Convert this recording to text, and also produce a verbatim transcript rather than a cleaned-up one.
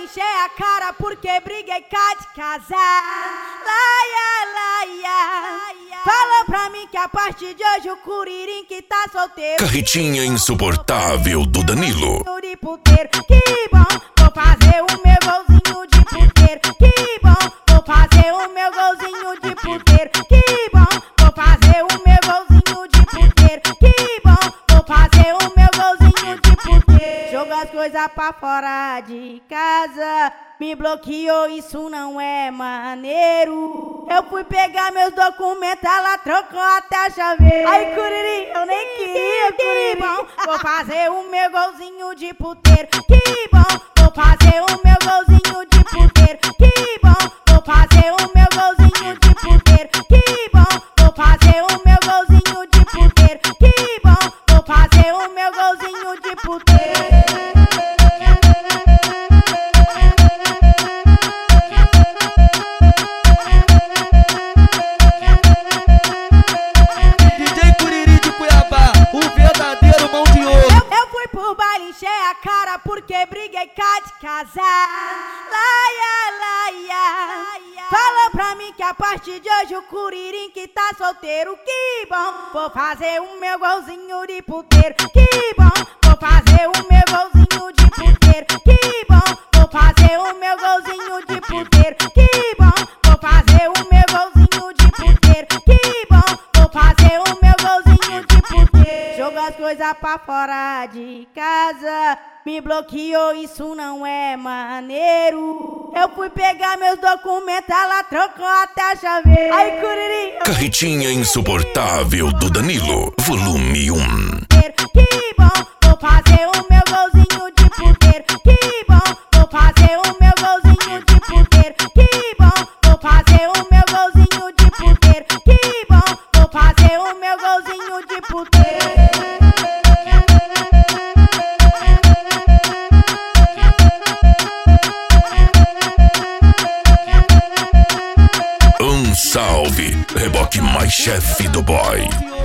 encher a cara porque briguei cá de casar. Laia, laia. Falou pra mim que a partir de hoje o Curirim que tá solteiro. Carretinha insuportável do Danilo. De puteiro, que bom, vou fazer o meu golzinho de puteiro. Que bom, vou fazer o meu golzinho de puteiro. Que bom, vou fazer o meu golzinho de puteiro. Que bom, vou fazer o meu golzinho de puteiro. Jogou as coisas pra fora de casa, me bloqueou, isso não é maneiro. Eu fui pegar meus documentos, ela trocou até a chaveira. Ai, Curirim, eu nem queria, que bom, vou fazer o meu golzinho de puteiro. Que bom, vou fazer o meu golzinho de puteiro. Que bom, vou fazer o meu golzinho de puteiro. Que bom, vou fazer o meu golzinho de puteiro. Que bom, vou fazer o meu golzinho de puteiro. Porque briguei cá de casar. Laia, laia. Falou pra mim que a partir de hoje o Curirim que tá solteiro. Que bom, vou fazer o meu golzinho de puteiro. Que bom, vou fazer o meu golzinho de puteiro. Que bom, vou fazer o meu golzinho de puteiro. Que bom, vou fazer o meu golzinho de puteiro. Que bom, vou fazer o meu golzinho de puteiro. Jogou as coisas pra fora de casa, me bloqueou, isso não é maneiro. Eu fui pegar meus documentos, ela trocou até a chaveira. Ai, Curirim. Carretinha insuportável do Danilo, volume um. Que bom, vou fazer o meu golzinho de puteiro. Que bom, vou fazer o meu golzinho de puteiro. Que bom, vou fazer o meu golzinho de puteiro. Que bom, vou fazer o meu golzinho de puteiro. Um salve, reboque mais chefe do boy.